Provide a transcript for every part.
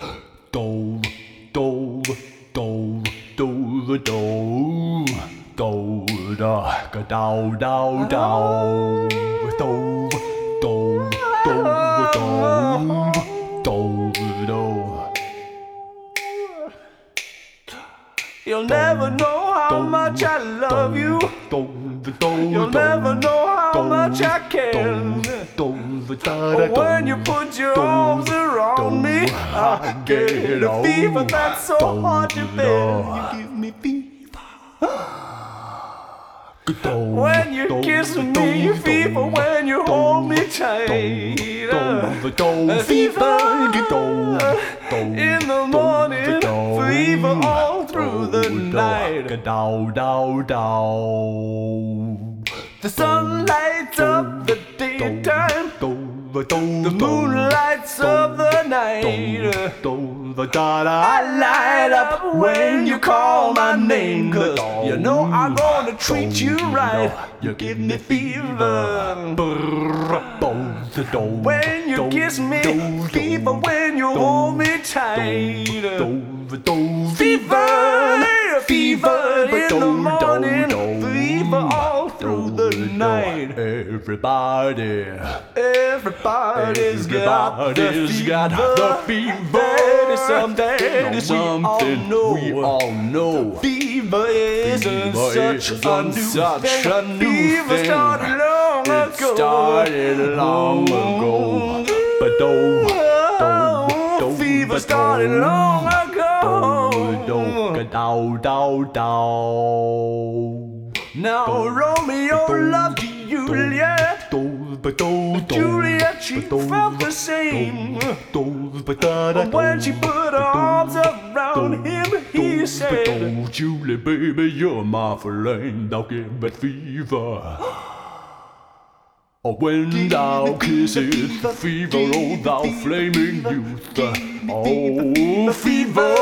Do, do, do, do, do, do, da, ga, dow, dow, dow, do, do, do, do, do. You'll never know how much I love you. You'll never know how much I care. When you put your arms around me, I get a fever that's so hard to bear. You give me fever when you kiss me, fever when you hold me tight. Fever in the morning, fever all through the night. The sun lights up the daytime, the moon lights up the night. I light up when you call my name, 'cause you know I'm gonna treat you right. You give me fever when you kiss me, fever when you hold me tight. Fever, fever in the morning, fever all through the night. Everybody's got the fever. Something we all know. Fever isn't such a new thing. Fever started long ago. Fever started long ago. Now Romeo loved Juliet. Juliet, she felt the same. When she put her arms around him, he said, Julie, baby, you're my flame, thou give it fever. When thou kissest the fever, oh thou flaming youth. Oh, fever,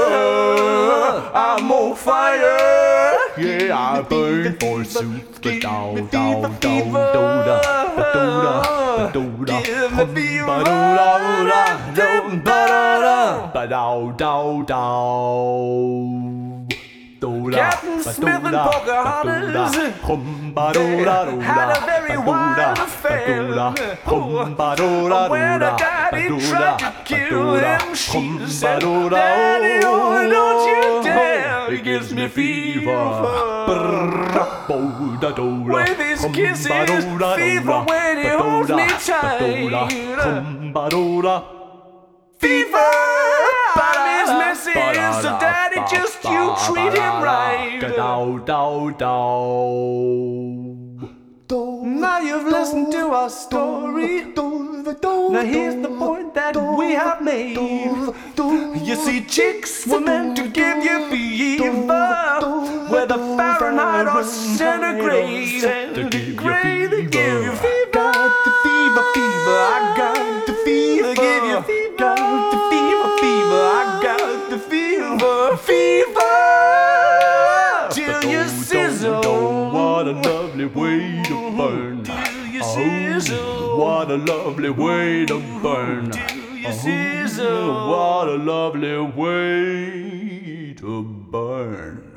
I'm on fire. Yeah, I burn forsooth. Ba-dow, dow, dow, do-da, ba-do-da, ba-do-da, ba-dow, dow, dow. Captain Smith and Pocahontas had a very wild affair. When her daddy tried to kill him, she said, Daddy, oh, don't you dare. He gives me fever with his kisses, fever when he holds me tight. Fever by his messes, so daddy, just you treat him right. Now you've listened to our story. Now here's the point that we have made. You see, chicks were meant to give you fever, whether Fahrenheit or centigrade. Centigrade, they give you fever. Got the fever, fever. I got the fever. Give you fever. Got the fever, fever. I got the fever, fever. Till you sizzle. What a lovely way to burn. Till you sizzle. What a lovely way to burn. Till you sizzle. What a lovely way to burn.